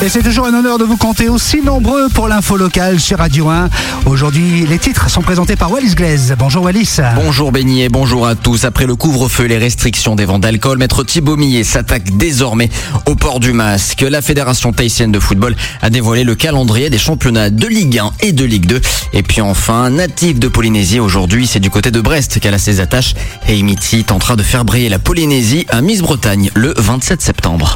Et c'est toujours un honneur de vous compter aussi nombreux pour l'info locale sur Radio 1. Aujourd'hui, les titres sont présentés par Wallis Glaise. Bonjour Wallis. Bonjour Benny et bonjour à tous. Après le couvre-feu et les restrictions des ventes d'alcool, Maître Thibaut Millet s'attaque désormais au port du masque. La Fédération tahitienne de football a dévoilé le calendrier des championnats de Ligue 1 et de Ligue 2. Et puis enfin, natif de Polynésie, aujourd'hui c'est du côté de Brest qu'elle a ses attaches. Et Mitsi tentera de faire briller la Polynésie à Miss Bretagne le 27 septembre.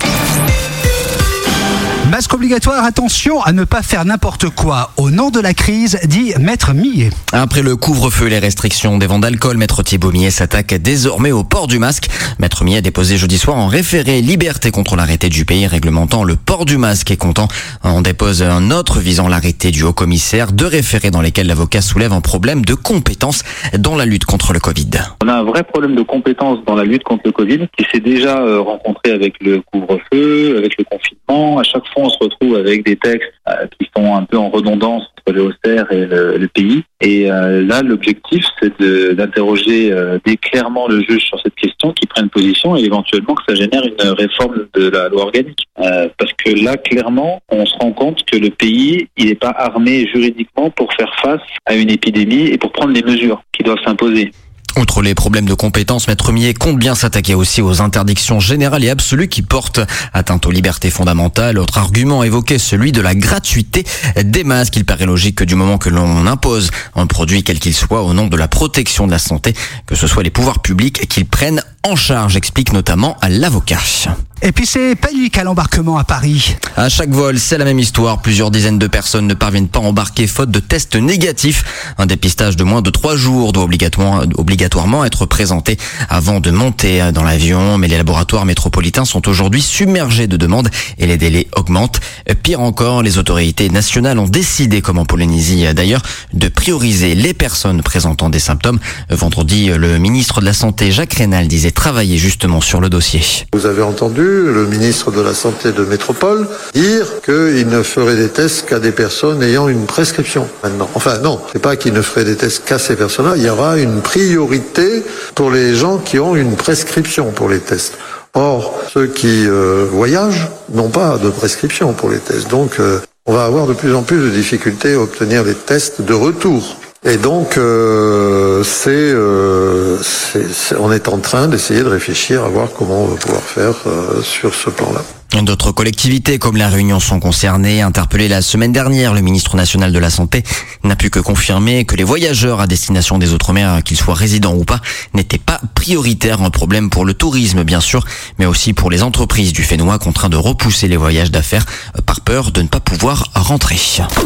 Masque obligatoire, attention à ne pas faire n'importe quoi au nom de la crise, dit Maître Millet. Après le couvre-feu et les restrictions des ventes d'alcool, Maître Thibaut Millet s'attaque désormais au port du masque. Maître Millet a déposé jeudi soir en référé liberté contre l'arrêté du pays réglementant le port du masque et comptant. On dépose un autre visant l'arrêté du haut-commissaire, deux référés dans lesquels l'avocat soulève un problème de compétence dans la lutte contre le Covid. On a un vrai problème de compétence dans la lutte contre le Covid qui s'est déjà rencontré avec le couvre-feu, avec le confinement. À chaque fois, on se retrouve avec des textes qui sont un peu en redondance entre le Auxerre et le pays. Et là, l'objectif, c'est d'interroger clairement le juge sur cette question, qu'il prenne position et éventuellement que ça génère une réforme de la loi organique. Parce que là, clairement, on se rend compte que le pays, il n'est pas armé juridiquement pour faire face à une épidémie et pour prendre les mesures qui doivent s'imposer. Outre les problèmes de compétences, Maître Millet compte bien s'attaquer aussi aux interdictions générales et absolues qui portent atteinte aux libertés fondamentales. Autre argument évoqué, celui de la gratuité des masques. Il paraît logique que du moment que l'on impose un produit quel qu'il soit au nom de la protection de la santé, que ce soit les pouvoirs publics qu'ils prennent en charge, explique notamment l'avocat. Et puis c'est panique à l'embarquement à Paris. À chaque vol, c'est la même histoire. Plusieurs dizaines de personnes ne parviennent pas à embarquer faute de tests négatifs. Un dépistage de moins de 3 jours doit obligatoirement être présenté avant de monter dans l'avion. Mais les laboratoires métropolitains sont aujourd'hui submergés de demandes et les délais augmentent. Pire encore, les autorités nationales ont décidé, comme en Polynésie d'ailleurs, de prioriser les personnes présentant des symptômes. Vendredi, le ministre de la Santé, Jacques Raynal, disait travailler justement sur le dossier. Vous avez entendu le ministre de la Santé de Métropole dire qu'il ne ferait des tests qu'à des personnes ayant une prescription maintenant. Enfin non, c'est pas qu'il ne ferait des tests qu'à ces personnes-là, il y aura une priorité pour les gens qui ont une prescription pour les tests. Or, ceux qui voyagent n'ont pas de prescription pour les tests. Donc, on va avoir de plus en plus de difficultés à obtenir les tests de retour. Et donc, on est en train d'essayer de réfléchir à voir comment on va pouvoir faire sur ce plan-là. D'autres collectivités comme La Réunion sont concernées. Interpellé la semaine dernière, le ministre national de la Santé n'a pu que confirmer que les voyageurs à destination des Outre-mer, qu'ils soient résidents ou pas, n'étaient pas prioritaires. Un problème pour le tourisme, bien sûr, mais aussi pour les entreprises du Fénois contraints de repousser les voyages d'affaires par peur de ne pas pouvoir rentrer.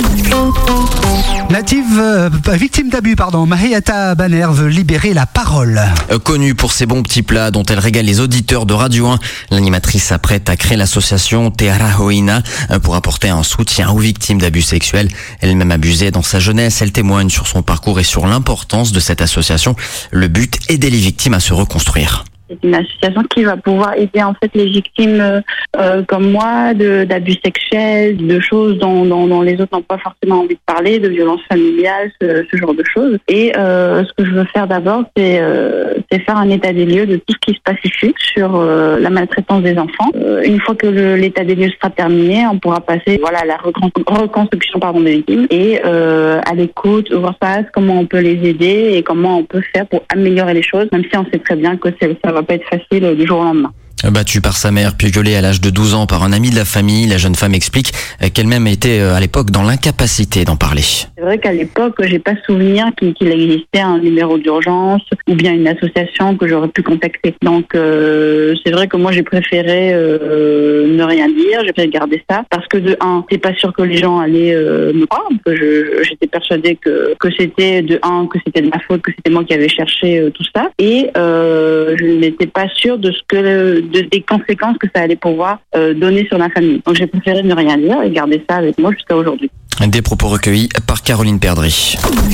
Victime d'abus, Mariata Banner veut libérer la parole. Connue pour ses bons petits plats dont elle régale les auditeurs de Radio 1, l'animatrice s'apprête à créer l'association Te Ara Hoina pour apporter un soutien aux victimes d'abus sexuels. Elle-même abusée dans sa jeunesse, elle témoigne sur son parcours et sur l'importance de cette association. Le but, aider les victimes à se reconstruire. C'est une association qui va pouvoir aider en fait les victimes comme moi d'abus sexuels, de choses dont les autres n'ont pas forcément envie de parler, de violences familiales, ce genre de choses. Et ce que je veux faire d'abord, c'est faire un état des lieux de tout ce qui se passe ici sur la maltraitance des enfants. Une fois que l'état des lieux sera terminé, on pourra passer à la reconstruction des victimes et à l'écoute, voir comment on peut les aider et comment on peut faire pour améliorer les choses, même si on sait très bien que ça va pas être facile du jour au lendemain. Battue par sa mère, puis violée à l'âge de 12 ans par un ami de la famille, la jeune femme explique qu'elle-même était à l'époque dans l'incapacité d'en parler. C'est vrai qu'à l'époque, j'ai pas souvenir qu'il existait un numéro d'urgence ou bien une association que j'aurais pu contacter. Donc c'est vrai que moi j'ai préféré ne rien dire, j'ai préféré garder ça parce que de un, c'est pas sûr que les gens allaient me croire, que j'étais persuadée que c'était que c'était de ma faute, que c'était moi qui avais cherché tout ça, et je n'étais pas sûre des conséquences que ça allait pouvoir donner sur la famille. Donc j'ai préféré ne rien dire et garder ça avec moi jusqu'à aujourd'hui. Des propos recueillis par Caroline Perdry.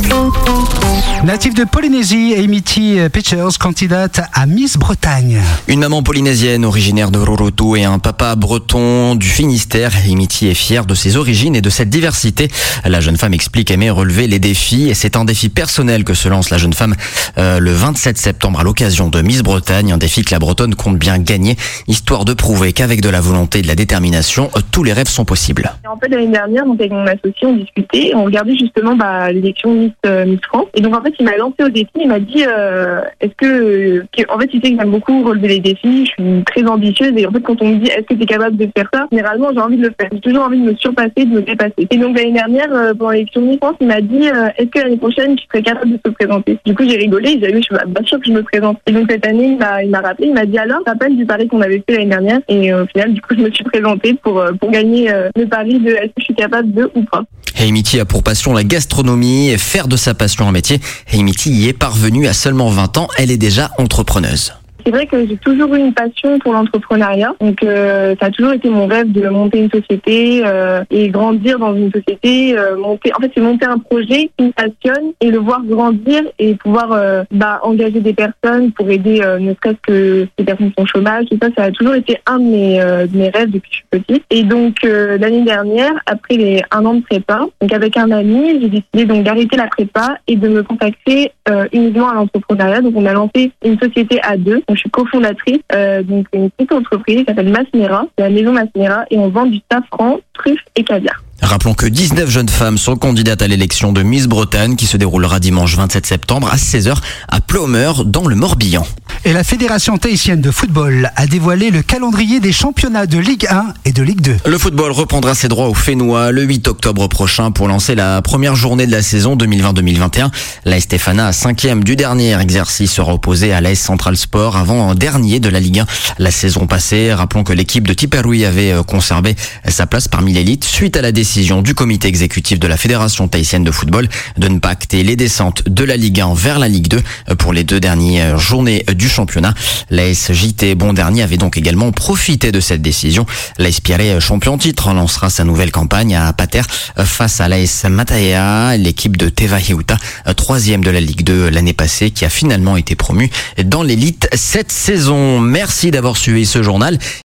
Native de Polynésie, Amity Pitchers, candidate à Miss Bretagne. Une maman polynésienne originaire de Rorotu et un papa breton du Finistère. Amity est fière de ses origines et de cette diversité. La jeune femme explique aimer relever les défis et c'est un défi personnel que se lance la jeune femme le 27 septembre à l'occasion de Miss Bretagne. Un défi que la Bretonne compte bien gagner, histoire de prouver qu'avec de la volonté et de la détermination, tous les rêves sont possibles. En fait, l'année dernière, donc, avec mon associé, on discutait, on regardait justement l'élection Miss France. Et donc, en fait, il m'a lancé au défi, il m'a dit, en fait, il sait que j'aime beaucoup relever les défis, je suis très ambitieuse, et en fait, quand on me dit, est-ce que tu es capable de faire ça, généralement, j'ai envie de le faire. J'ai toujours envie de me surpasser, de me dépasser. Et donc, l'année dernière, pendant l'élection Miss France, il m'a dit, est-ce que l'année prochaine, tu serais capable de te présenter? Du coup, j'ai rigolé, j'ai dit, je suis bien sûr que je me présente. Et donc, cette année, il m'a rappelé, il m'a dit, alors, rappelle du pari qu'on avait fait l'année dernière. Et au final, du coup, je me suis présentée pour gagner le pari de est-ce que je suis capable de ou pas. Amity a pour passion la gastronomie et faire de sa passion un métier. Amity y est parvenue à seulement 20 ans. Elle est déjà entrepreneuse. C'est vrai que j'ai toujours eu une passion pour l'entrepreneuriat. Donc, ça a toujours été mon rêve de monter une société et grandir dans une société. C'est monter un projet qui me passionne et le voir grandir et pouvoir engager des personnes pour aider ne serait-ce que les personnes qui sont au chômage. Et ça a toujours été un de mes rêves depuis que je suis petite. Et donc, l'année dernière, après un an de prépa, donc avec un ami, j'ai décidé donc d'arrêter la prépa et de me consacrer uniquement à l'entrepreneuriat. Donc, on a lancé une société à deux. Je suis cofondatrice d'une petite entreprise qui s'appelle Masmera, la maison Masmera, et on vend du safran, truffes et caviar. Rappelons que 19 jeunes femmes sont candidates à l'élection de Miss Bretagne qui se déroulera dimanche 27 septembre à 16h à Plomeur dans le Morbihan. Et la Fédération tahitienne de football a dévoilé le calendrier des championnats de Ligue 1 et de Ligue 2. Le football reprendra ses droits au Fénois le 8 octobre prochain pour lancer la première journée de la saison 2020-2021. L'AS Stéphana, 5e du dernier exercice, sera opposée à l'AS Central Sport avant un dernier de la Ligue 1 la saison passée. Rappelons que l'équipe de Tiperui avait conservé sa place parmi l'élite suite à la décision du comité exécutif de la Fédération tahitienne de football de ne pas acter les descentes de la Ligue 1 vers la Ligue 2 pour les 2 dernières journées du championnat. L'AS JT Bon Dernier avait donc également profité de cette décision. L'AS Pierre, champion titre, lancera sa nouvelle campagne à Pater face à l'AS Mataea, l'équipe de Teva Hiuta, 3e de la Ligue 2 l'année passée, qui a finalement été promue dans l'élite cette saison. Merci d'avoir suivi ce journal.